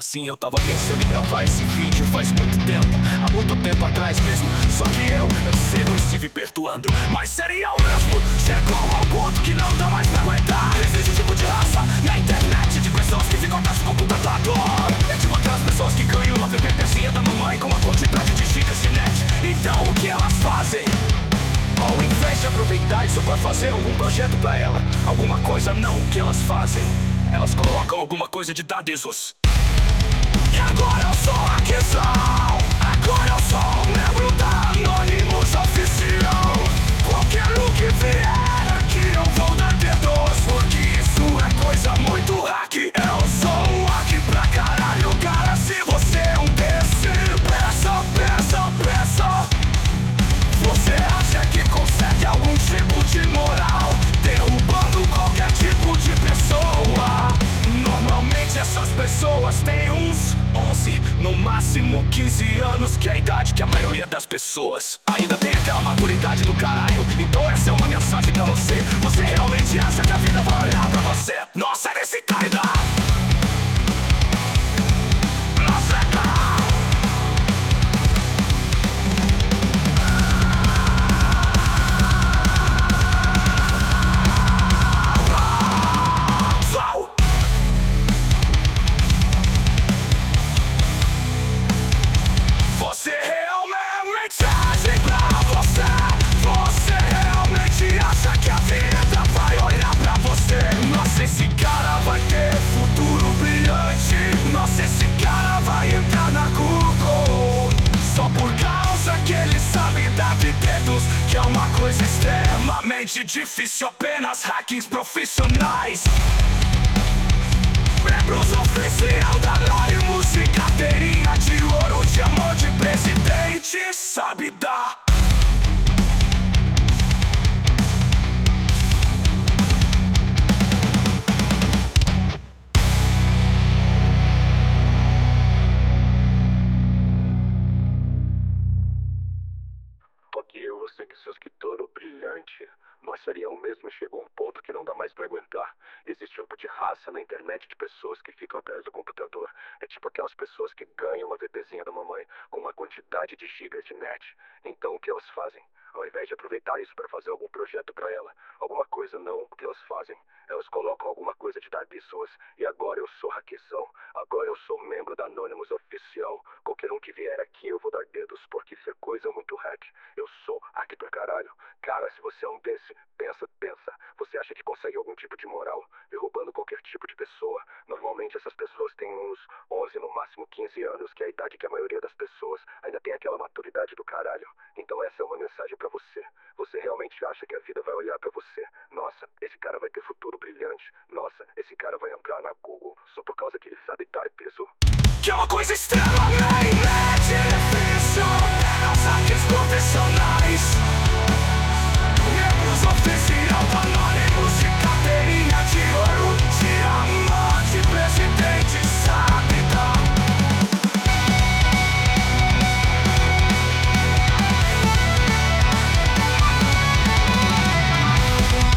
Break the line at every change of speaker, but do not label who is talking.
assim eu tava pensando em gravar esse vídeo faz muito tempo, há muito tempo atrás mesmo. Só que eu sei, não estive perdoando, mas seria o mesmo. Chegou ao ponto que não dá mais pra aguentar. Existe um tipo de raça na internet, de pessoas que ficam atrás do computador. É tipo aquelas pessoas que ganham uma VPPzinha da mamãe com uma quantidade de gigas de net. Então o que elas fazem? Ao invés de aproveitar isso pra fazer algum projeto pra ela, alguma coisa não, o que elas fazem? Elas colocam alguma coisa de dadizos. E agora eu sou a questão, agora eu sou um membro da Anonymous Oficial. Qualquer um que vier aqui eu vou dar dedos, porque isso é coisa muito hack. Eu sou um hack pra caralho, cara, se você é um desse. Peça, peça, peça. Você acha que consegue algum tipo de moral derrubando qualquer tipo de pessoa? Normalmente essas pessoas têm uns 11, no máximo 15 anos, que é a idade que a maioria das pessoas ainda tem aquela maturidade do caralho. Então essa é uma mensagem pra você. Você realmente acha que a vida vai olhar pra você? Nossa, nesse cara dá. Esse cara vai ter futuro brilhante. Nossa, esse cara vai entrar na Google só por causa que ele sabe dar de dedos, que é uma coisa extremamente difícil. Apenas hackings profissionais, membros oficial da Anonymous e carteirinha de ouro de amor de presidente sabe dar. Você que seu escritor brilhante, nós seria o mesmo. Chegou um ponto que não dá mais pra aguentar. Existe um tipo de raça na internet de pessoas que ficam atrás do computador. É tipo aquelas pessoas que ganham uma VPzinha da mamãe com uma quantidade de gigas de net. Então o que elas fazem? Ao invés de aproveitar isso para fazer algum projeto pra ela, alguma coisa não, o que elas fazem? Elas colocam alguma coisa de dar pessoas. E agora eu sou hackzão, agora eu sou membro da Anonymous Oficial. Qualquer um que vier aqui eu vou dar dedos, porque isso é coisa muito hack. Eu sou hack pra caralho. Cara, se você é um desse, pensa. Você acha que consegue algum tipo de moral derrubando qualquer tipo de pessoa? Normalmente essas pessoas têm uns 11, no máximo 15 anos, que é a idade que a maioria das pessoas ainda tem aquela maturidade do caralho. Então essa é uma mensagem pra você. Você realmente acha que a vida vai olhar pra você? Nossa, esse cara vai ter futuro brilhante. Nossa, esse cara vai entrar na Google só por causa que ele sabe dar peso. Que é uma coisa extremamente difícil. Os hacks profissionais, membros oficiais.